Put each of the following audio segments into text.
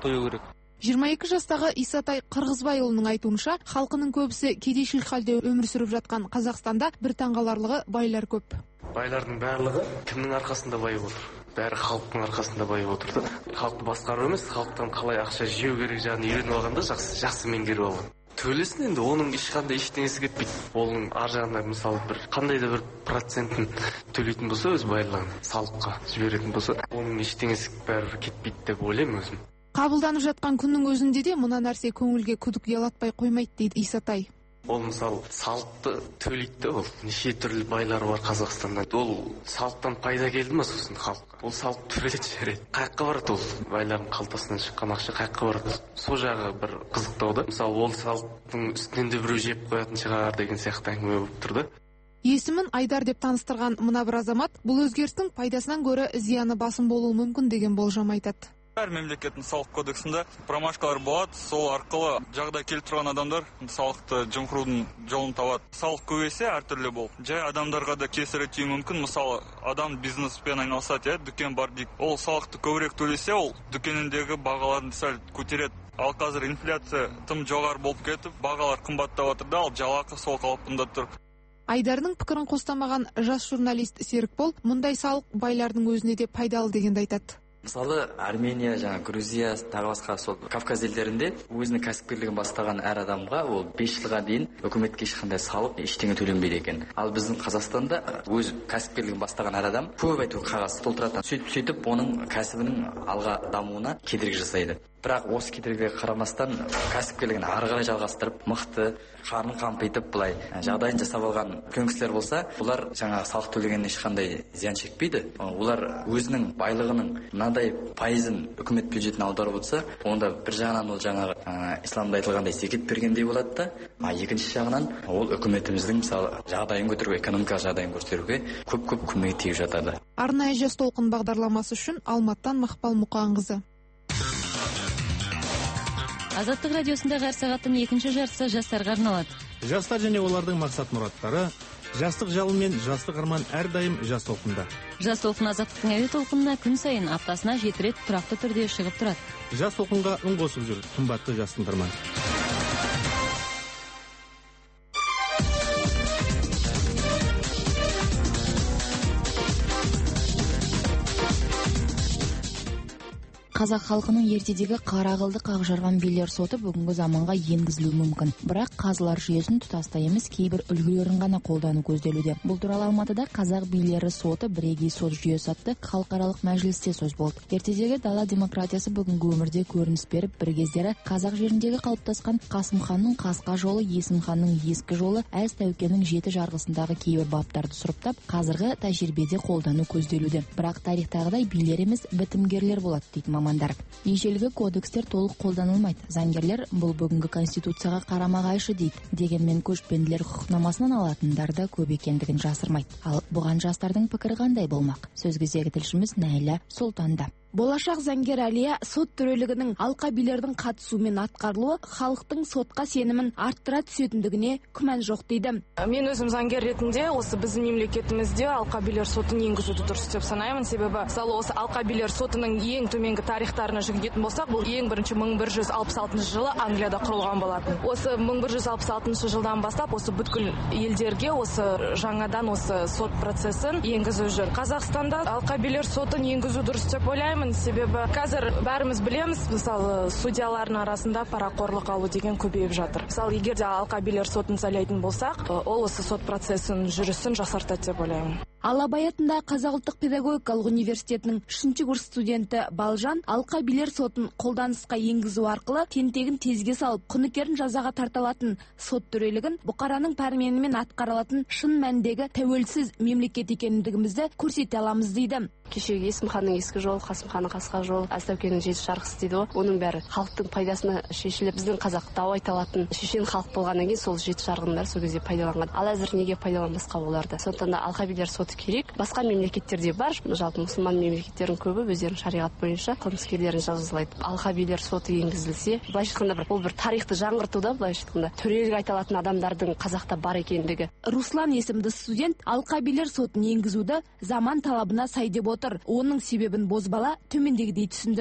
тою керек. 22 жастағы Исатай Қырғызбайұлының айтуынша, халқының көбісі кедейшілік халде өмір сүріп жатқан Қазақстанда бір таңғаларлығы байлар көп. Байлардың барлығы кімнің арқасында байып отыр? Бәрі халықтың арқасында байып отыр. Халықты басқару емес, халықтан қалай ақша жеу керек жағын үйреніп алғанда жақсы меңгеріп алған. Төлесін енді оның ешқандай ештеңесі кетпейді. Оның ар жағында мысалы қандай да бір процентін төлейтін болса, өз байлығын салыққа жіберетін болса, оның ештеңесі бәрі кетпейді деп ойлаймын өзім. Қабылданып жатқан күннің өзінде де мына нәрсе көңілге күдік ұялатпай қоймайды дейді Исатай. Ол мысалы салықты төлейді, ол неше түрлі байлар бар Қазақстанда. Ол салықтан пайда келді ма сосын халыққа? Ол салық төлейді жарайды. Қайыққа барады ол байлардың қалтасынан шыққан ақша қайыққа барады? Сол жағы бір қызықтау да. Мысалы ол салықтың үстінен де біреу жеп қоятын шығар деген сияқты әңгіме болып тұрды. Есімін Айдар деп таныстырған мына бір азамат бұл өзгерістің пайдасынан гөрі зияны басым болуы мүмкін деген болжам айтады. Әр мемлекеттің салық кодексінде промашкалар болады, сол арқылы жағдай келіп тұрған адамдар салықты жымқырудың жолын табады. Салық көбейсе әртүрлі болып. Жай адамдарға да кесірі тиюі мүмкін. Мысалы, адам бизнеспен айналысады, дүкен бар дейік. Ол салықты көбірек төлесе, ол дүкеніндегі бағаларын сәл көтереді. Ал қазір инфляция тым жоғары болып кетіп, бағалар қымбаттап жатыр да, ал жалақы сол қалпында тұр. Айдардың пікірін қостамаған жас журналист Серікбол мұндай салық байлардың өзіне де пайдалы дегенді айтады. Мысалы, Армения, Грузия, тағы басқа сол Кавказ елдерінде өзінің кәсіпкерлігін бастаған әр адамға ол 5 жылға дейін үкіметке ешқандай салық ештеңе төленбейді екен. Ал біздің Қазақстанда өз кәсіпкерлігін бастаған әр адам көп айту қағаз толтырады. Сөйтіп оның кәсібінің алға дамуына кедергі жасайды. Бірақ осы кедергіге қарамастан кәсіпкерлігін ары қарай жалғастырып, мықты қарнын қампитып былай жағдайын жасап алған үлкен кісілер болса, олар салық төлегеннен ешқандай зиян шекпейді. Олар өзінің байлығының мынадай пайызын үкімет бюджетіне аударып отырса, онда бір жағынан ол исламда айтылғандай зекет бергендей болады да, екінші жағынан ол үкіметіміздің мысалы жағдайын көтеруге, экономикалық жағдайын көтеруге көп көмегі тиіп жатады. Арнайы жас толқын бағдарламасы үшін Алматтан Мақпал Мұқанқызы. Азаттық радиосындағы әр сағаттың екінші жартысы жастарға арналады. Жастар және олардың мақсат-мұраттары, жастық жалын мен жастық арман әрдайым жас толқында. Жас толқын азаттықтың әуе толқынына күн сайын аптасына 7 рет тұрақты түрде шығып тұрады. Жас толқынға үн қосып жүр, қымбатты жас тыңдарман. Қазақ халқының ертедегі қара қылды қақжарған билер соты бүгінгі заманға енгізілуі мүмкін. Бірақ қазылар жүйесін тұтастай емес кейбір үлгілерін ғана қолдану көзделуде. Бұл туралы Алматыда қазақ билері соты бірегей сот жүйесі атты халықаралық мәжілісте сөз болды. Ертедегі дала демократиясы бүгінгі өмірде көрініс беріп, бір кездері қазақ жеріндегі қалыптасқан Қасым ханның қасқа жолы, Есім ханның ескі жолы, Әз Тәукенің 7 жарғысындағы кейбір баптарды сұрыптап, қазіргі тәжірибеде қолдану көзделуде. Бірақ тарихтағыдай билер емес бітімгерлер болады дейді маман. Ежелгі кодекстер толық қолданылмайды. Заңгерлер бұл бүгінгі конституцияға қарама-қайшы дейді. Дегенмен көшпенділер құқықнамасынан алатындар да көп екендігін жасырмайды. Ал бұған жастардың пікірі қандай болмақ? Сөз кезегі тілшіміз Найля Сұлтанда. Болашақ заңгер Әлия сот төрелігінің алқа билердің қатысуымен атқарылуы халықтың сотқа сенімін арттыра түсетіндігіне күмән жоқ дейді. Мен өзім заңгер ретінде осы біздің мемлекетімізде алқа билер сотын енгізуді дұрыс деп санаймын. Себебі мысалы осы алқа билер сотының ең төменгі тарихтарына жүгінетін болсақ, бұл ең бірінші 1166 жылы Англияда құрылған болатын. Осы 1166 жылдан бастап осы бүткіл елдерге осы жаңадан осы сот процесін енгізу жүр. Қазақстанда алқа билер сотын енгізу дұрыс деп ойлаймын. Себебі қазір бәріміз білеміз, мысалы судьялардың арасында парақорлық алу деген көбейіп жатыр. Мысалы егер де алқа билер сотын сайлайтын болсақ, ол осы сот процесін жүрісін жақсартады деп ойлаймын. Ал Абай атындағы Қазақ ұлттық педагогикалық университетінің 3-ші курс студенті Балжан алқа билер сотын қолданысқа енгізу арқылы тентегін тезге салып, құныкерін жазаға тарталатын сот төрелігін бұқараның пәрменімен атқарылатын шын мәндегі тәуелсіз мемлекет екендігімізді көрсете аламыз дейді. Кешегі Есім ханның ескі жолы, Қасым ханның қасқа жолы, Әз Тәукенің 7 жарғысы дейді ғой. Оның бәрі халықтың пайдасына шешіліп, біздің қазақ дау айта алатын шешен халық болғаннан кейін сол 7 жарғының бәрі сол кезде пайдаланған. Ал әзір неге пайдаланбасқа оларды? Сондықтан да алқа билер соты керек. Басқа мемлекеттерде бар, жалпы мұсылман мемлекеттердің көбі өздерінің шариғат бойынша қылмыскерлерін жазалайды. Алқа билер соты енгізілсе, былайша айтқанда бұл бір тарихты жаңғыртуда, былайша айтқанда төрелік айта алатын адамдардың қазақта бар екендігі. Руслан есімді студент алқа билер сотын енгізуді заман талабына сай деп отыр. Оның себебін бозбала төмендегідей түсіндірді.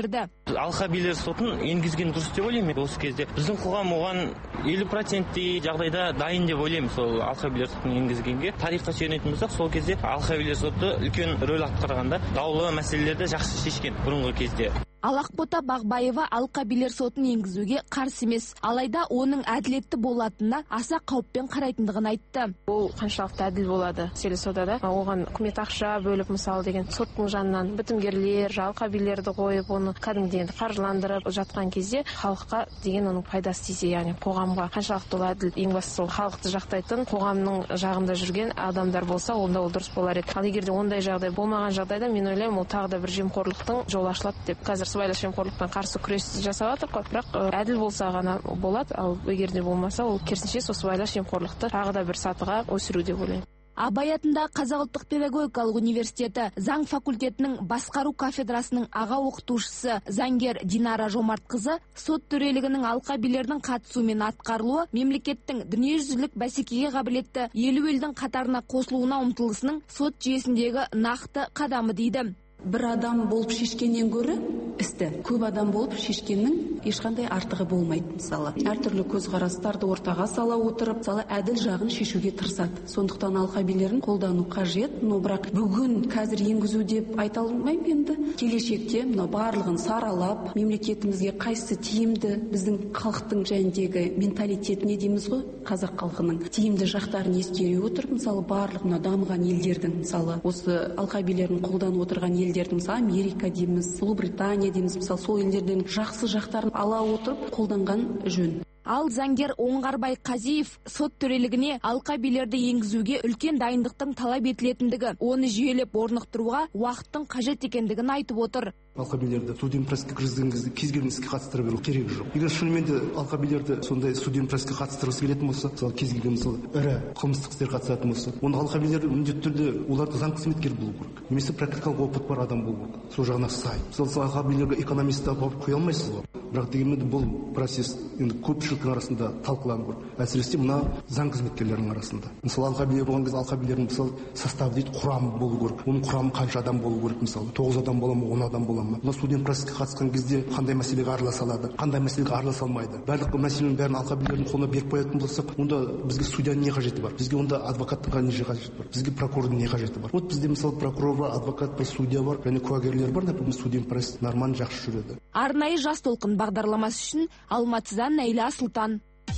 алқа билер сотын енгізген дұрыс деп ойлаймын. Осы кезде біздің қоғам оған 50%-тей жағдайда дайын деп ойлаймын. Сол алқа билер сотын енгізгенге тарихқа сүйенетін болсақ, сол кезде алқа билер соты үлкен рөл атқарғанда даулы мәселелерді жақсы шешкен бұрынғы кезде. Ал Ақбота Бағбаева алқа билер сотын енгізуге қарсы емес, алайда оның әділетті болатынына аса қауіппен қарайтындығын айтты. Ол қаншалықты әділ болады селі сотада? Оған үкімет ақша бөліп, мысалы деген соттың жанынан бітімгерлер, алқа билерді қойып, оны кәдімгідей қаржыландырып жатқан кезде халыққа деген оның пайдасы тисе, яғни қоғамға қаншалықты ол әділ? Ең бастысы ол халықты жақтайтын, қоғамның жағында жүрген адамдар болса, онда ол дұрыс болар еді. Ал егер де ондай жағдай болмаған жағдайда, мен ойлаймын, ол тағы да бір жемқорлықтың жолы ашылады деп. Қазір сыбайлас жемқорлықпен қарсы күрес жасап жатыр ғой. Бірақ әділ болса ғана болады, ал егер де болмаса, ол керісінше сол сыбайлас жемқорлықты тағы да бір сатыға өсіру деп ойлаймын. Абай атындағы Қазақ ұлттық педагогикалық университеті заң факультетінің басқару кафедрасының аға оқытушысы заңгер Динара Жомартқызы сот төрелігінің алқа билердің қатысуымен атқарылуы мемлекеттің дүниежүзілік бәсекеге қабілетті елу елдің қатарына қосылуына ұмтылысының сот жүйесіндегі нақты қадамы дейді. Бір адам болып шешкеннен гөрі істі көп адам болып шешкеннің ешқандай артығы болмайды. Мысалы, әртүрлі көзқарастарды ортаға сала отырып, мысалы, әділ жағын шешуге тырысады. Сондықтан алқа билерін қолдану қажет. Но бірақ бүгін қазір енгізу деп айта алмаймын енді. Келешекте мына барлығын саралап, мемлекетімізге қайсысы тиімді, біздің халықтың жөніндегі менталитетіне дейміз ғой, қазақ халқының тиімді жақтарын ескере отырып, мысалы, барлық мына дамыған елдердің, мысалы, осы алқа билерін қолданып отырған елдердің, мысалы, Америка дейміз, Ұлыбритания дейміз, мысалы, сол елдердің жақсы жақтарын ала отырып қолданған жөн. Ал заңгер Оңғарбай Қазиев сот төрелігіне алқа билерді енгізуге үлкен дайындықтың талап етілетіндігі, оны жүйелеп орнықтыруға уақыттың қажет екендігін айтып отыр. Алқа билерді студент процеске кіргізген кезде кез келген іске қатыстыра беру керегі жоқ. Егер шынымен де алқа билерді сондай студент процеске қатыстырғысы келетін болса, мысалы кез келген мысалы ірі қылмыстық істер қатысатын болса, онда алқа билер міндетті түрде оларды заң қызметкер болу керек. Немесе практикалық опыт бар адам болу керек. Сол жағына сай. Мысалы алқа билерге экономист алып қоя алмайсыз ғой. Бірақ дегенмен бұл процесс енді көпшіліктің арасында талқыланып жүр. Әсіресе мына заң қызметкерлерінің арасында. Мысалы алқа билер болған кезде алқа билердің мысалы составы дейді, құрамы болу керек. Оның құрамы қанша адам болу керек, мысалы 9 адам бола ма, 10 адам бола ма? Мына студент процеске қатысқан кезде қандай мәселеге араласа алады, қандай мәселеге араласа алмайды. Барлық мәселенің бәрін алқа билердің қолына беріп қоятын болсақ, онда бізге судьяның не қажеті бар? Бізге онда адвокаттың не қажеті бар? Бізге прокурордың не қажеті бар? Вот бізде мысалы прокурор бар, адвокат бар, судья бар, және куәгерлер бар, например, студент процесс нормально жақсы жүреді. Арнайы жас толқын бағдарламасы үшін Алматыдан Нәйла Сұлтан.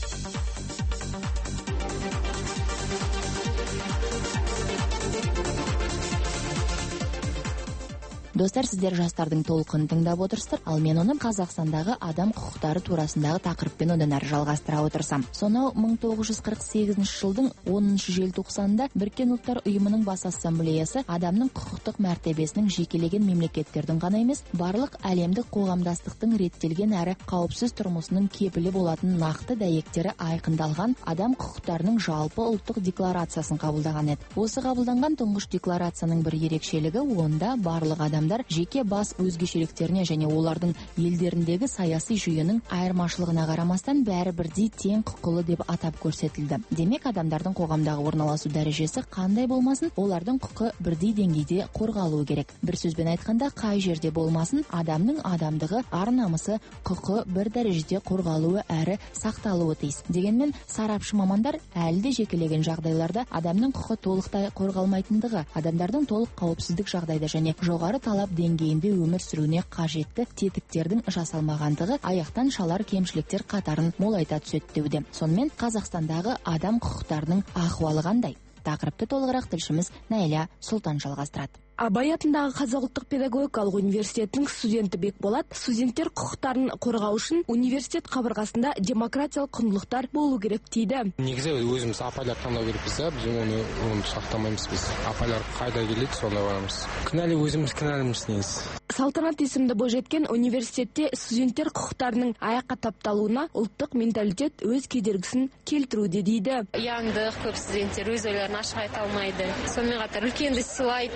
Достар, сіздер жастардың толқынын тыңдап отырсыздар, ал мен оны Қазақстандағы адам құқықтары турасындағы тақырыппен одан әрі жалғастыра отырсам. Сонау 1948 жылдың 10 желтоқсанында Біріккен ұлттар ұйымының бас ассамблеясы адамның құқықтық мәртебесінің жекелеген мемлекеттердің ғана емес, барлық әлемдік қоғамдастықтың реттелген әрі қауіпсіз тұрмысының кепілі болатын нақты дәйектері айқындалған адам құқықтарының жалпы ұлттық декларациясын қабылдаған еді. Осы қабылданған тұңғыш декларацияның бір ерекшелігі онда барлық адам жеке бас өзгешеліктеріне және олардың елдеріндегі саяси жүйенің айырмашылығына қарамастан бәрі бірдей тең құқылы деп атап көрсетілді. Демек, адамдардың қоғамдағы орналасу дәрежесі қандай болмасын, олардың құқы бірдей деңгейде қорғалуы керек. Bir сөзбен айтқанда, қай жерде болмасын, адамның адамдығы, ар-намысы, құқы бір дәрежеде қорғалуы әрі сақталуы тиіс. Дегенмен, сарапшы мамандар әлі де жекелеген жағдайларда адамның құқы толықтай қорғалмайтындығы, адамдардың толық қауіпсіздік жағдайда және жоғары талап деңгейінде өмір сүруіне қажетті тетіктердің жасалмағандығы аяқтан шалар кемшіліктер қатарын молайта түседі деуде. Сонымен Қазақстандағы адам құқықтарының ахуалы қандай? Тақырыпты толығырақ тілшіміз Нәйла Сұлтан жалғастырады. Абай атындағы Қазақ ұлттық педагогикалық университетінің студенті Бекболат студенттер құқықтарын қорғау үшін университет қабырғасында демократиялық құндылықтар болу керек дейді. Негізі өзіміз апайлар таңдау керекпіз, біз оны сақтамаймыз. Біз апайлар қайда келеді, сонда барамыз. Кінәлі өзіміз кінәліміз негізі. Салтанат есімді бойжеткен университетте студенттер құқықтарының аяққа тапталуына ұлттық менталитет өз кедергісін келтіруде дейді. Яңдық, көп студенттер өз ойларын ашық айта алмайды. Сонымен қатар үлкенді сыйлайды, ұстазды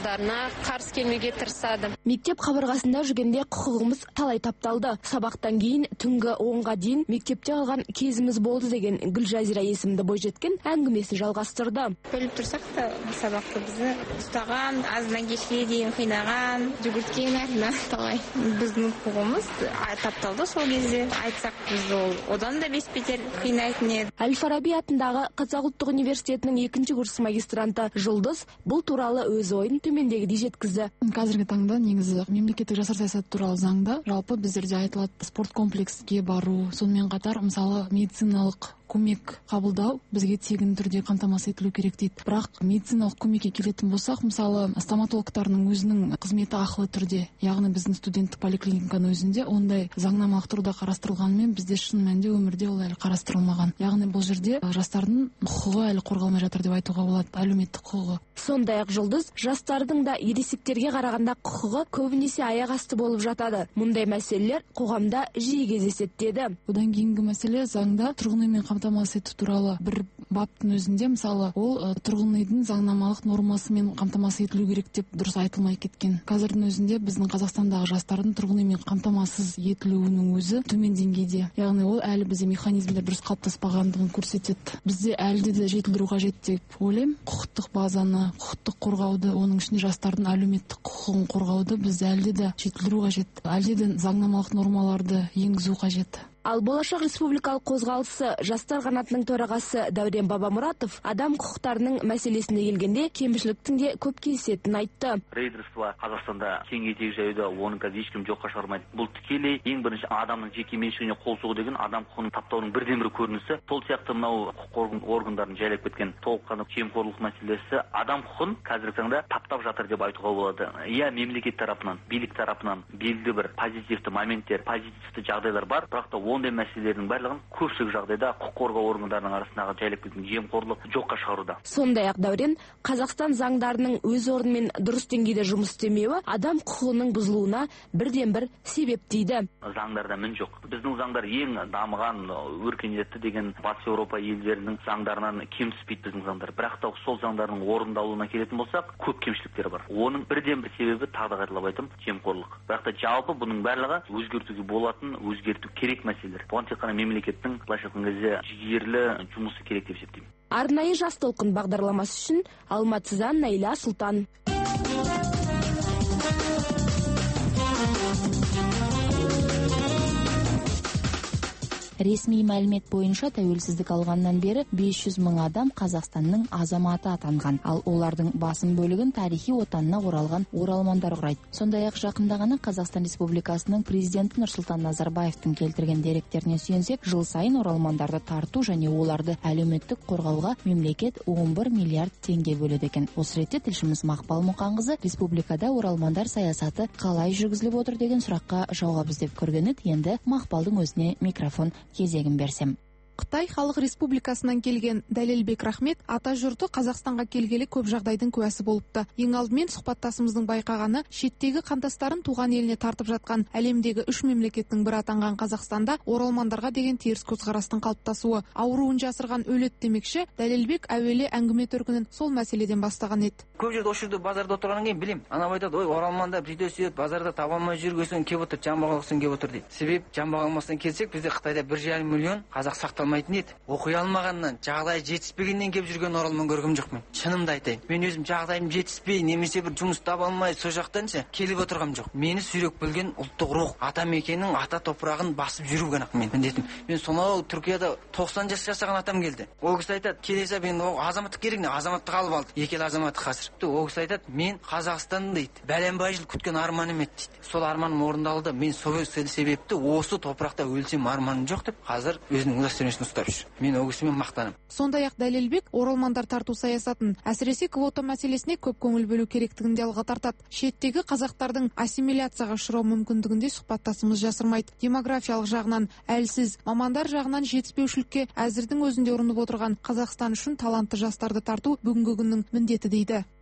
салдарына қарсы келмеуге тырысады. Мектеп қабырғасында жүргенде құқығымыз талай тапталды. Сабақтан кейін түнгі 10-ға дейін мектепте қалған кезіміз болды деген Гүлжазира есімді бойжеткен әңгімесін жалғастырды. Бөліп тұрсақ та сабақты бізді ұстаған, аздан кешке дейін қинаған, жүгірткен әріне талай. Біздің құқығымыз тапталды сол кезде. Айтсақ бізді ол одан да бес-бетер қинайтын еді. Әл-Фараби атындағы Қазақ ұлттық университетінің 2-ші курс магистранты Жұлдыз бұл туралы өз ойын төмендегідей жеткізді. Қазіргі таңда негізі мемлекеттік жастар саясаты туралы заңда жалпы біздерде айтылады спорт комплекске бару, сонымен қатар мысалы медициналық көмек қабылдау бізге тегін түрде қамтамасыз етілу керек дейді. Бірақ медициналық көмекке келетін болсақ, мысалы стоматологтардың өзінің қызметі ақылы түрде, яғни біздің студенттік поликлиниканың өзінде ондай заңнамалық тұрғыда қарастырылғанымен бізде шын мәнінде өмірде ол әлі қарастырылмаған. Яғни бұл жерде жастардың құқығы әлі қорғалмай жатыр деп айтуға болады, әлеуметтік құқығы. Сондай-ақ Жұлдыз жастардың да ересектерге қарағанда құқығы көбінесе аяқ асты болып жатады. Мұндай мәселелер қоғамда жиі кездеседі деді. Одан кейінгі мәселе заңда тұрғын үймен қамтамасыз ету туралы бір баптың өзінде мысалы ол тұрғын үйдің заңнамалық нормасымен қамтамасыз етілу керек деп дұрыс айтылмай кеткен. Қазірдің өзінде біздің Қазақстандағы жастардың тұрғын үймен қамтамасыз етілуінің өзі төмен деңгейде. Яғни ол әлі бізде механизмдер дұрыс қалыптаспағандығын көрсетеді. Бізде әлі де жетілдіру қажет деп ойлаймын. Құқықтық базаны, құқықтық қорғауды, оның ішінде жастардың әлеуметтік құқығын қорғауды біз әлі де жетілдіру қажет. Әлі де заңнамалық нормаларды енгізу қажет. Ал Болашақ республикалық қозғалысы жастар қанатының төрағасы Дәурен Бабамұратов адам құқықтарының мәселесіне келгенде кемшіліктің де көп кездесетінін айтты. Рейдерство Қазақстанда кең етек жаюда, оны қазір ешкім жоққа шығармайды. Бұл тікелей ең бірінші адамның жеке меншігіне қол соғу деген адам құқығын таптаудың бірден-бір көрінісі. Сол сияқты мынау құқық органдарын жайлап кеткен толыққанды жемқорлық мәселесі адам құқығын қазіргі таңда таптап жатыр деп айтуға болады. Иә, мемлекет тарапынан, билік тарапынан белгілі бір позитивті моменттер, позитивті жағдайлар бар, бірақ та ондай мәселелердің барлығын көпшілік жағдайда құқық қорғау органдарының арасындағы жайлап кеткен жемқорлық жоққа шығаруда. Сондай-ақ Дәурен, Қазақстан заңдарының өз орнымен дұрыс деңгейде жұмыс істемеуі адам құқығының бұзылуына бірден-бір себеп дейді. Заңдарда мін жоқ. Біздің заңдар ең дамыған, өркениетті деген Батыс Еуропа елдерінің заңдарынан кем түспейді біздің заңдар. Бірақ та сол заңдардың орындалуына келетін болсақ, көп кемшіліктер бар. Оның бірден-бір себебі тағы да қайталап айтамын, жемқорлық. Бірақ та жалпы бұның барлығы өзгертуге болатын, өзгерту керек мәселелер. Бұған тек қана мемлекеттің былайша айтқан кезде жігерлі жұмысы керек деп есептеймін. Арнайы жас толқын бағдарламасы үшін Алматыдан Найла Сұлтан. Ресми мәлімет бойынша тәуелсіздік алғаннан бері 500 мың адам Қазақстанның азаматы атанған, ал олардың басым бөлігін тарихи отанына оралған оралмандар құрайды. Сондай-ақ жақында ғана Қазақстан Республикасының президенті Нұрсұлтан Назарбаевтың келтірген деректеріне сүйенсек, жыл сайын оралмандарды тарту және оларды әлеуметтік қорғауға мемлекет 11 миллиард теңге бөледі екен. Осы ретте тілшіміз Мақпал Мұқанқызы республикада оралмандар саясаты қалай жүргізіліп отыр деген сұраққа жауап іздеп көрген еді. Енді Мақпалдың өзіне микрофон кезегін берсем. Қытай Халық Республикасынан келген Дәлелбек Рахмет ата жұрты Қазақстанға келгелі көп жағдайдың куәсі болыпты. Ең алдымен сұхбаттасымыздың байқағаны, шеттегі қандастарын туған еліне тартып жатқан әлемдегі 3 мемлекеттің бірі атанған Қазақстанда оралмандарға деген теріс көзқарастың қалыптасуы. Ауруын жасырған өлет демекші, Дәлелбек әуелі әңгіме төркінін сол мәселеден бастаған еді. Көп жерде осы жерде базарда отырғаннан кейін білем. Анау айтады, ой, оралмандар бүйтіп сөйтіп базарда таба алмай жүргесін кеп отыр, жамбағалықсын кеп отыр дейді. Себеп жамбағалмастан келсек, бізде Қытайда 1,5 миллион қазақ сақталмайтын еді. Оқи алмағаннан, жағдай жетіспегеннен кеп жүрген оралман көргім жоқ мен. Шынымды айтайын. Мен өзім жағдайым жетіспей, немесе бір жұмыс таба алмай, сол жақтанша келіп отырғам жоқ. Мені сүйреп келген ұлттық рух, ата мекеннің ата топырағын басып жүру ғана мен міндетім. Мен сонау Түркияда 90 жас жасаған атам келді. Ол кісі айтады, келесі мен азаматтық керек не, азаматтық алып алды. Екі ел азаматы қазір. Ол кісі айтады, мен Қазақстан дейді, бәленбай жыл күткен арманым еді дейді. Сол арманым орындалды. Мен сол себепті осы топырақта өлсем арманым жоқ деп, қазір өзінің удостоверениесін ұстап жүр. Мен ол кісімен мақтанам. Сондай-ақ Дәлелбек оралмандар тарту саясатын, әсіресе квота мәселесіне көп көңіл бөлу керектігін де алға тартады. Шеттегі қазақтардың ассимиляцияға ұшырау мүмкіндігінде сұхбаттасымыз жасырмайды. Демографиялық жағынан әлсіз, мамандар жағынан жетіспеушілікке әзірдің өзінде ұрынып отырған Қазақстан үшін талантты жастарды тарту бүгінгі күннің міндеті дейді.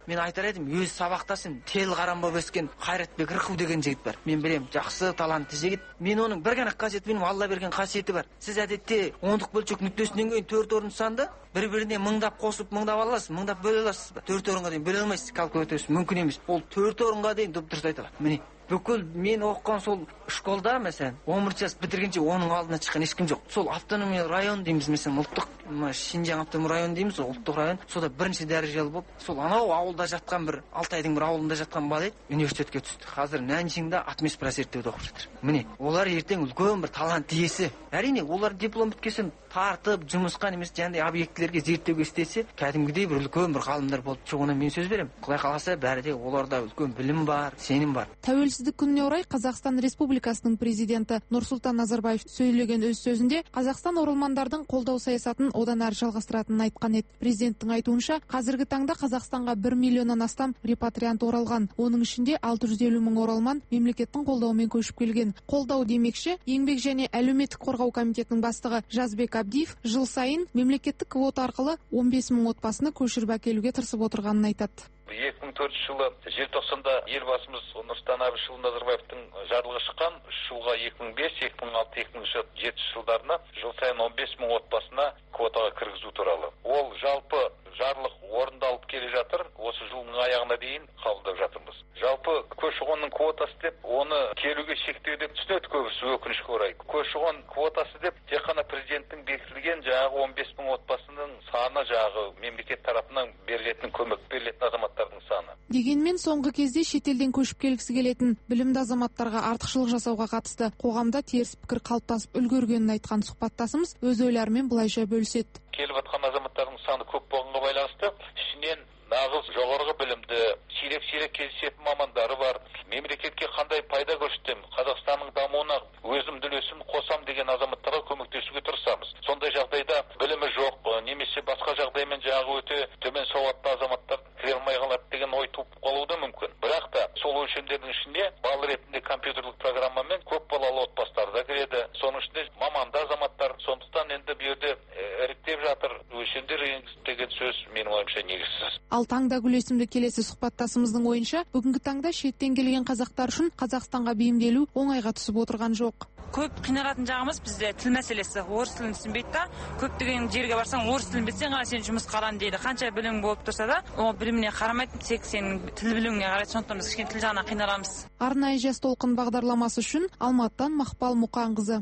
Мен айтар едім, өз сабақтасын тел қарам болып өскен Қайратбек Рқу деген жігіт бар. Мен білем, жақсы талантты жігіт. Мен оның бір ғана қасиеті, менің Алла берген қасиеті бар. Сіз әдетте ондық бөлшек нүктесінен кейін 4 орын санды бір-біріне мыңдап қосып, мыңдап аласыз, мыңдап бөле аласыз ба? 4 орынға дейін бөле алмайсыз, калькуляторсыз мүмкін емес. Ол 4 орынға дейін дұрыс айтады. Міне, бүкіл мен оқыған сол школда, мәселен, 11 жас бітіргенше оның алдына шыққан ешкім жоқ. Сол автономия район дейміз, мәселен, ұлттық Шинжаң автономия район дейміз, ұлттық район. Сода бірінші дәрежелі болып, сол анау ауылда жатқан бір Алтайдың бір ауылында жатқан бала еді, университетке түсті. Қазір Наньшиңда атмосферасертеуде оқып жатыр. Міне, олар ертең үлкен бір талант иесі. Әрине, олар диплом біткесін тартып, жұмысқа немесе жаңағыдай объектілерге зерттеуге істесе, кәдімгідей бір үлкен бір ғалымдар болып шығуына мен сөз беремін. Құдай қаласа, бәрі де оларда үлкен білім бар, сенім бар. Тәуелсіздік күніне орай Қазақстан Республикасының президенті Нұрсұлтан Назарбаев сөйлеген өз сөзінде Қазақстан оралмандардың қолдау саясатын одан әрі жалғастыратынын айтқан еді. Президенттің айтуынша, қазіргі таңда Қазақстанға 1 миллионнан астам репатриант оралған. Оның ішінде 650 мың оралман мемлекеттің қолдауымен көшіп келген. Қолдау демекші, еңбек және әлеуметтік қорғау комитетінің бастығы Жазбек Абдиев жыл сайын мемлекеттік квота арқылы 15 мың отбасыны көшіріп әкелуге тырысып отырғанын айтады. 2004 жылы желтоқсанда елбасымыз Нұрсұлтан Әбішұлы Назарбаевтың жарлығы шыққан 3 жылға 2005, 2006, 2007 жылдарына жыл сайын 15 мың отбасына квотаға кіргізу туралы. Ол жалпы жарлық орындалып келе жатыр. Осы жылдың аяғына дейін қабылдап жатырмыз. Жалпы көші-қонның квотасы деп, оны келуге шектеу деп түсінеді көбісі, өкінішке орай. Көші-қон квотасы деп тек қана президенттің бекітілген жаңағы 15 мың отбасының саны, жаңағы мемлекет тарапынан берілетін көмек, берілетін азаматтардың саны. Дегенмен соңғы кезде шетелден көшіп келгісі келетін білімді азаматтарға артықшылық жасауға қатысты қоғамда теріс пікір қалыптасып үлгергенін айтқан сұхбаттасымыз өз ойларымен былайша бөліседі. Келіп жатқан азаматтардың саны көп болғанға байланысты, ішінен нағыз жоғарғы білімді, сирек кездесетін мамандары бар. Мемлекетке қандай пайда көрсетем, Қазақстанның дамуына өзімді үлесім қосам деген азаматтарға көмектесуге тырысамыз. Сондай жағдайда білімі жоқ, немесе басқа жағдаймен жаңағы өте төмен сауатты азаматтар кіре алмай қалады деген ой туып қалуы да мүмкін. Бірақ та сол өлшемдердің ішінде бал ретінде компьютерлік программамен көп балалы отбасылар да кіреді. Соның ішінде маманды азаматтар. Сондықтан енді бұл жерде іріктеп жатыр, өлшемдер деген сөз менің ойымша негізсіз. Ал таңда гүлесімді келесі сұхбаттасымыздың ойынша, бүгінгі таңда шеттен келген қазақтар үшін Қазақстанға бейімделу оңайға түсіп отырған жоқ. Көп қиналатын жағымыз бізде тіл мәселесі. Орыс тілін түсінбейді да, көптеген жерге барсаң орыс тілін білсең ғана сен жұмысқа алам дейді. Қанша білім болып тұрса да, ол біліміне қарамайды, тек сенің тіл білуіңе қарайды. Сондықтан біз кішкене тіл жағынан қиналамыз. Арнайы жас толқын бағдарламасы үшін Алматыдан Мақпал Мұқанқызы.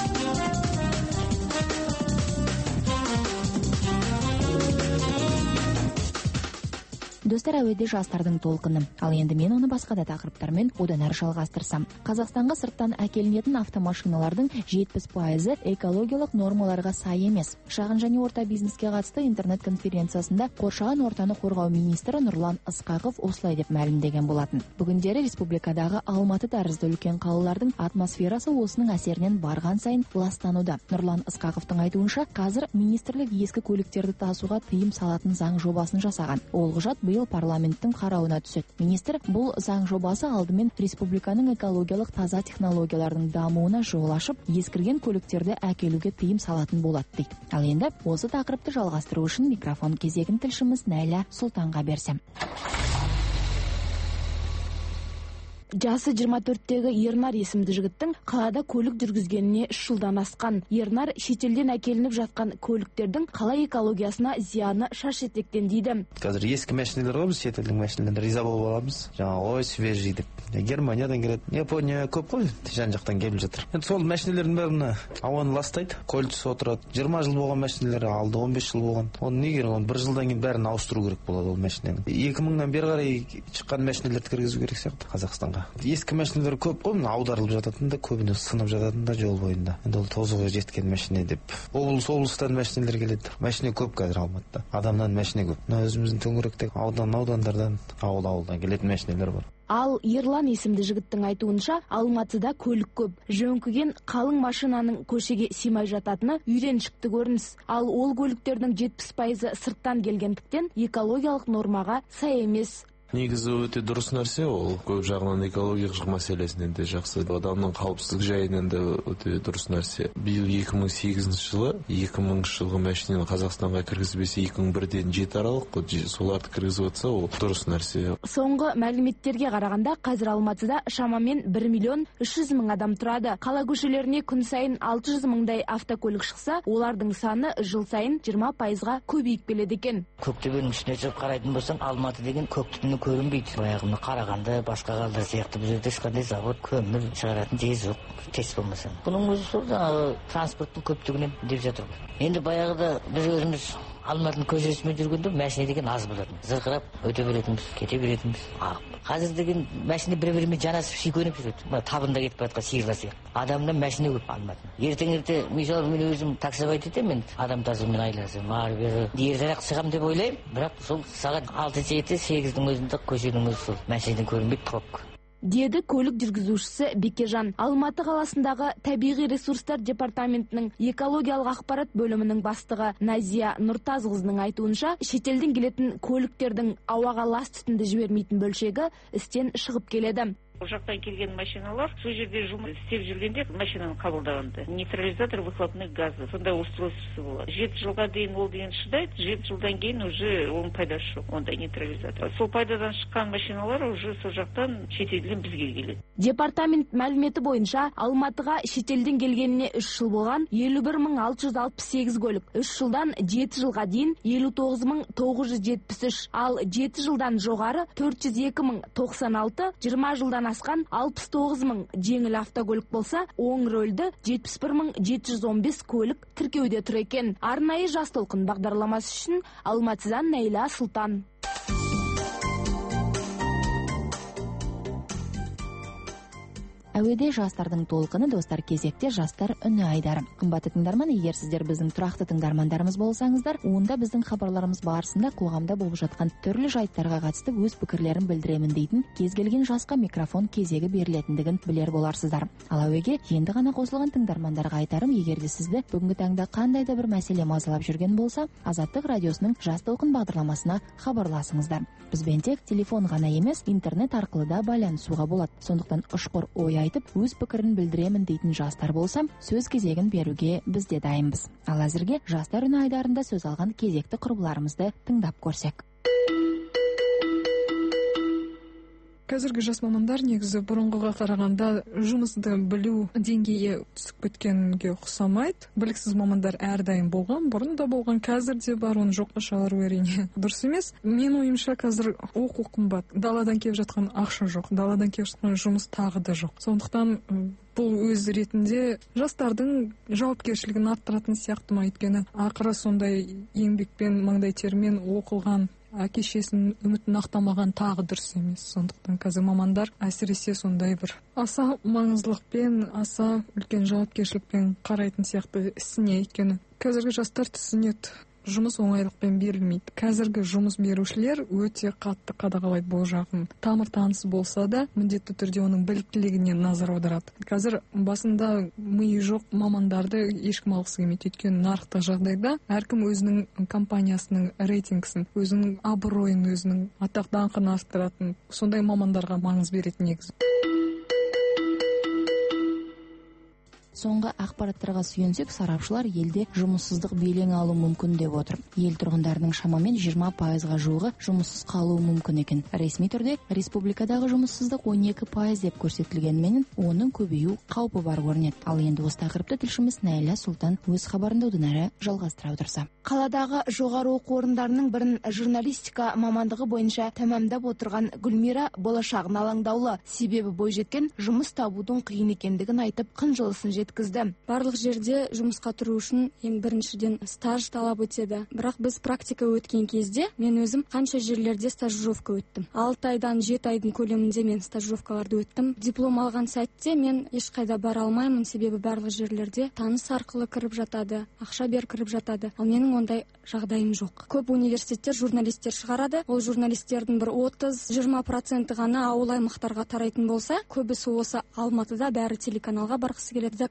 Достар, әуеде жастардың толқыны. Ал енді мен оны басқа да тақырыптармен одан әрі жалғастырсам. Қазақстанға сырттан әкелінетін автомашиналардың 70% экологиялық нормаларға сай емес. Шағын және орта бизнеске қатысты интернет конференциясында қоршаған ортаны қорғау министрі Нұрлан Ысқақов осылай деп мәлімдеген болатын. Бүгіндері республикадағы Алматы тәрізді үлкен қалалардың атмосферасы осының әсерінен барған сайын ластануда. Нұрлан Ысқақовтың айтуынша, қазір министрлік ескі көліктерді тасуға тыйым салатын заң жобасын жасаған. Ол құжат парламенттің қарауына түседі. Министр бұл заң жобасы алдымен республиканың экологиялық таза технологиялардың дамуына жол ашып, ескірген көліктерді әкелуге тыйым салатын болады дейді. Ал енді осы тақырыпты жалғастыру үшін микрофон кезегін тілшіміз Найля Сұлтанға берсем. Жасы 24-тегі Ернар есімді жігіттің қалада көлік жүргізгеніне 3 жылдан асқан. Ернар шетелден әкелініп жатқан көліктердің қала экологиясына зияны шаш етектен дейді. Қазір ескі машиналар ғой, біз шетелдің машиналарына риза болып аламыз. Жаңағы ой свежий деп. Германиядан келеді, Япония көп қой, жан-жақтан келіп жатыр. Енді сол машиналардың бәріне ауаны ластайды, көлікші отырады. 20 жыл болған машиналар алды, 15 жыл болған. Оны не керек? Оны 1 жылдан кейін бәрін ауыстыру керек болады ол машинаны. 2000-нан бері қарай шыққан машиналарды кіргізу керек сияқты Қазақстанға. Ескі машиналар көп қой, аударылып жататын да, көбіне сынып жататын да жол бойында. Енді ол тозығы жеткен машина деп. Облыстан машиналар келеді. Машина көп қазір Алматыда. Адамнан машина көп. Мына өзіміздің төңіректегі аудандардан, ауылдан келетін машиналар бар. Ал Ерлан есімді жігіттің айтуынша, Алматыда көлік көп. Жөңкіген қалың машинаның көшеге симай жататыны үйреншікті көрініс. Ал ол көліктердің 70% сырттан келгендіктен экологиялық нормаға сай емес. негізі өте дұрыс нәрсе, ол көп жағынан экологиялық мәселесінен де жақсы, адамның қауіпсіздік жайынан да өте дұрыс нәрсе. Биыл 2008 жылы 2000 жылғы мәшинені Қазақстанға кіргізбесе 2001-ден 7 аралық соларды кіргізіп отса, ол дұрыс нәрсе. Соңғы мәліметтерге қарағанда қазір Алматыда шамамен 1 миллион 300 мың адам тұрады. Қала көшелеріне күн сайын 600 мыңдай автокөлік шықса, олардың саны жыл сайын 20%-ға көбейіп келеді екен. Көктөбенің үстіне шығып қарайтын болсаң, Алматы деген көк түтіні көрінбейді. Баяғыны Қарағанды, басқа қалалар сияқты бұл жерде ешқандай завод, көмір шығаратын жер жоқ, тес болмаса. Бұның өзі сол жаңағы транспорттың көптігінен деп жатыр. Енді баяғыда біз өзіміз Алматының көшесімен жүргенде машина деген аз болатын. Зырқырап өте беретінбіз, кете беретінбіз. Қазір деген машина бір-бірімен жанасып шүйкеніп жүреді. Табында кетіп бара жатқан сиырлар сияқты. Адамнан машина көп Алматыда. Ертең мысалы мен өзім таксовать етемін, адам тазымен айласам, ары-бері ертерек шығамын деп ойлаймын. Бірақ сол сағат 6-7-8-дің өзінде көшенің өзі сол машинадан көрінбейді, пробка. Деді көлік жүргізушісі Бекежан. Алматы қаласындағы табиғи ресурстар департаментінің экологиялық ақпарат бөлімінің бастығы Назия Нұртазқызының айтуынша, шетелден келетін көліктердің ауаға лас түтінді жібермейтін бөлшегі істен шығып келеді. Ол жақтан келген машиналар сол жерде жұмыс істеп жүргенде машинаны қабылдағанда нейтрализатор выхлопных газов сондай устройствосы болады. 7 жылға дейін ол деген шыдайды, 7 жылдан кейін уже оның пайдасы жоқ, ондай нейтрализатор. Сол пайдадан шыққан машиналар уже сол жақтан шетелден бізге келеді. Департамент мәліметі бойынша Алматыға шетелден келгеніне 3 жыл болған 51.668 көлік, 3 жылдан 7 жылға дейін 59.973, ал 7 жылдан жоғары 402.096, 20 жылдан асқан 69.000 жеңіл автокөлік болса, оң рөлді 71.715 көлік тіркеуде тұр екен. Арнайы Жас толқын бағдарламасы үшін Алматыдан Найла Сұлтан. Әуеде жастардың толқыны, достар, кезекте жастар үні айдары. Қымбатты тыңдарман, егер сіздер біздің тұрақты тыңдармандарымыз болсаңыздар, онда біздің хабарларымыз барысында қоғамда болып жатқан түрлі жайттарға қатысты өз пікірлерін білдіремін дейтін кез келген жасқа микрофон кезегі берілетіндігін білер боларсыздар. Ал әуеге енді ғана қосылған тыңдармандарға айтарым, егер де сізді бүгінгі таңда қандай да бір мәселе мазалап жүрген болса, Азаттық радиосының Жас толқын бағдарламасына хабарласыңыздар. Бізбен тек телефон ғана емес, интернет арқылы да байланысуға болады. Сондықтан ұшқыр ой айтып, өз пікірін білдіремін дейтін жастар болса, сөз кезегін беруге біз де дайынбыз. Ал әзірге жастар үні айдарында сөз алған кезекті құрбыларымызды тыңдап көрсек. Қазіргі жас мамандар негізі бұрынғыға қарағанда жұмысты білу деңгейі түсіп кеткенге ұқсамайды. Біліксіз мамандар әрдайым болған, бұрын да болған, қазір де бар, оны жоққа шығару әрине дұрыс емес. Мен ойымша қазір оқу қымбат, даладан келіп жатқан ақша жоқ, даладан келіп жатқан жұмыс тағы да жоқ. Сондықтан бұл өз ретінде жастардың жауапкершілігін арттыратын сияқты ма, өйткені ақыры сондай еңбекпен, маңдай термен оқылған әке-шесінің үмітін ақтамаған тағы дұрыс емес. Сондықтан қазір мамандар әсіресе сондай бір аса маңыздылықпен, аса үлкен жауапкершілікпен қарайтын сияқты ісіне, өйткені қазіргі жастар түсінеді, жұмыс оңайлықпен берілмейді. Қазіргі жұмыс берушілер өте қатты қадағалайды бұл жағын. Тамыр танысы болса да, міндетті түрде оның біліктілігіне назар аударады. Қазір басында миы жоқ мамандарды ешкім алғысы келмейді. Өйткені нарықтық жағдайда әркім өзінің компаниясының рейтингісін, өзінің абыройын, өзінің атақ даңқын арттыратын сондай мамандарға маңыз беретін негізі. Соңғы ақпараттарға сүйенсек, сарапшылар елде жұмыссыздық белең алу мүмкін деп отыр. Ел тұрғындарының шамамен 20%-ға жуығы жұмыссыз қалуы мүмкін екен. Ресми түрде республикадағы жұмыссыздық 12% деп көрсетілгенмен, оның көбею қаупі бар көрінеді. Ал енді осы тақырыпты тілшіміз Найла Сұлтан өз хабарында одан әрі жалғастыра отырса. Қаладағы жоғары оқу орындарының бірін журналистика мамандығы бойынша тәмамдап отырған Гүлмира болашағына алаңдаулы. Себебі бойжеткен жұмыс табудың қиын екендігін айтып, қынжылысын жеткізді. Барлық жерде жұмысқа тұру үшін ең біріншіден стаж талап өтеді. Бірақ біз практика өткен кезде мен өзім қанша жерлерде стажировка өттім. 6 айдан 7 айдың көлемінде мен стажировкаларды өттім. Диплом алған сәтте мен ешқайда бара алмаймын, себебі барлық жерлерде таныс арқылы кіріп жатады, ақша бер кіріп жатады. Ал менің ондай жағдайым жоқ. Көп университеттер журналистер шығарады. Ол журналистердің бір 30-20% ғана ауыл аймақтарға тарайтын болса, көбісі осы Алматыда бәрі телеканалға барғысы келеді,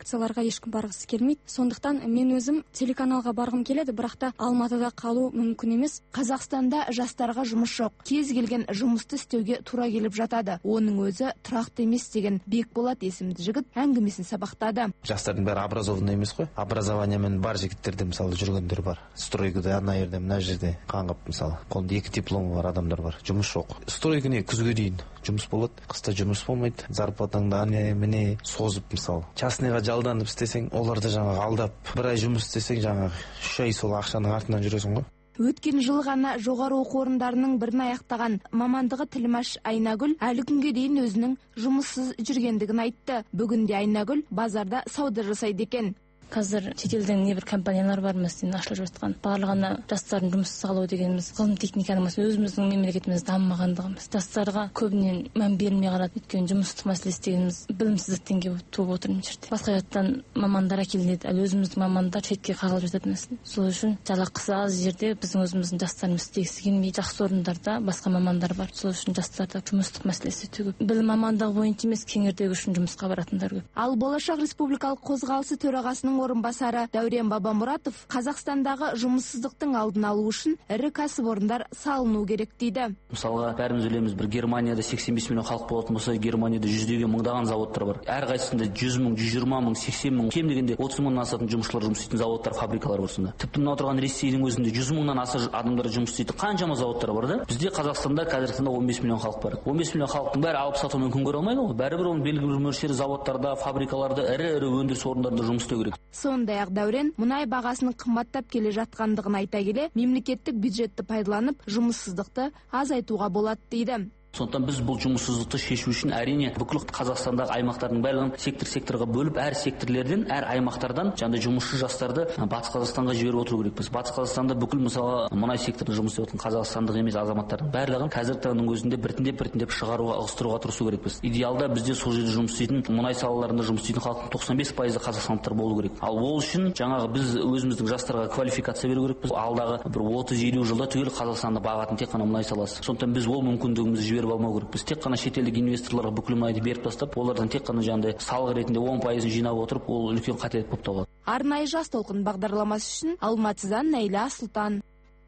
акцияларға ешкім барғысы келмейді. Сондықтан мен өзім телеканалға барғым келеді, бірақ та Алматыда қалу мүмкін емес. Қазақстанда жастарға жұмыс жоқ. Кез келген жұмысты істеуге тура келіп жатады. Оның өзі тұрақты емес деген Бекболат есімді жігіт әңгімесін сабақтады. Жастардың бәрі образованный емес қой. Образованиямен бар жігіттерде мысалы жүргендер бар. Стройкада ана жерде, мына жерде қаңғып мысалы. Қолында 2 дипломы бар адамдар бар. Жұмыс жоқ. Стройкіне күзге дейін жұмыс болады, қыста жұмыс болмайды. Зарплатаңды міне созып мысалы. Частныйға жалданып істесең, оларды жаңағы алдап, бір ай жұмыс істесең жаңағы 3 ай сол ақшаның артынан жүресің ғой. Өткен жыл ғана жоғары оқу орындарының бірін аяқтаған мамандығы тілмаш Айнагүл әлі күнге дейін өзінің жұмыссыз жүргендігін айтты. Бүгінде Айнагүл базарда сауда жасайды екен. Қазір шетелден небір компаниялар бар мәселен ашылып жатқан. Барлығына жастардың жұмыссыз қалуы дегеніміз ғылым техниканың өзіміздің мемлекетіміз дамымағандығымыз. Жастарға көбінен мән берілмей қалады. Өйткені жұмыссыздық мәселесі дегеніміз білімсіздіктен келіп туып отыр мына жерде. Басқа жақтан мамандар әкелінеді, әлі өзіміздің мамандар шетке қағылып жатады мәселен. Сол үшін жалақысы аз жерде біздің өзіміздің жастарымыз істегісі келмейді. Жақсы орындарда басқа мамандар бар. Сол үшін жастарда жұмыссыздық мәселесі өте көп. Білім мамандығы бойынша емес, кеңірдегі үшін жұмысқа баратындар көп. Ал Болашақ республикалық қозғалысы төрағасының орынбасары Дәурен Бабамұратов Қазақстандағы жұмыссыздықтың алдын алу үшін ірі кәсіпорындар салыну керек дейді. Мысалға, бәріміз білеміз, бір Германияда 85 миллион халық болатын болса, Германияда 100-деген мыңдаған заводтар бар. Әрқайсысында 100 мың, 120 мың, 80 мың, кем дегенде 30 мыңнан асатын жұмысшылар жұмыс істейтін заводтар, фабрикалар бар сонда. Тіпті мына отырған Ресейдің өзінде 100 мыңнан аса адамдар жұмыс істейтін қаншама заводтар бар да. Бізде Қазақстанда қазіргі таңда 15 миллион халық бар. 15 миллион халықтың бәрі алып сатумен күн көре алмайды ғой. Бәрібір оның белгілі бір мөлшері заводтарда, фабрикаларда, ірі өндіріс орындарында жұмыс істеу керек. Сондай-ақ Дәурен мұнай бағасының қымбаттап келе жатқандығын айта келе, мемлекеттік бюджетті пайдаланып, жұмыссыздықты азайтуға болады дейді. Сондықтан біз бұл жұмыссыздықты шешу үшін әрине бүкіл Қазақстандағы аймақтардың барлығын сектор-секторға бөліп, әр секторлерден, әр аймақтардан жаңа жұмысшы жастарды Батыс Қазақстанға жіберіп отыру керекпіз. Батыс Қазақстанда бүкіл мысалы мұнай секторында жұмыс істеп отырған қазақстандық емес азаматтардың барлығын қазіргі таңның өзінде біртіндеп шығаруға, ығыстыруға тырысу керекпіз. Идеалда бізде сол жерде жұмыс істейтін мұнай салаларында жұмыс істейтін халықтың 95% қазақстандықтар болу керек. Ал ол үшін жаңағы біз өзіміздің жастарға квалификация беру керекпіз. Алдағы бір 30-50 жылда түгел Қазақстанды бағатын тек қана мұнай саласы. Сондықтан біз ол мүмкіндігімізді жіберіп алмау керекпіз. Тек қана шетелдік инвесторларға бүкіл мұнайды беріп тастап, олардан тек қана жаңағыдай салық ретінде 10% жинап отырып, ол үлкен қателік болып табылады. Арнайы жас толқын бағдарламасы үшін Алматыдан Найла Сұлтан.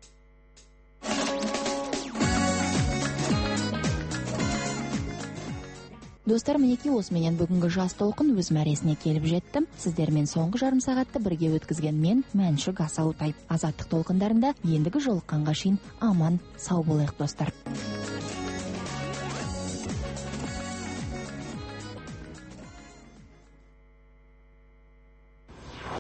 Достар, мінекей осыменен бүгінгі жас толқын өз мәресіне келіп жеттім. Сіздермен соңғы жарым сағатты бірге өткізген мен Мәншүк Асаутай. Азаттық толқындарында ендігі жолыққанға шейін аман сау болайық достар.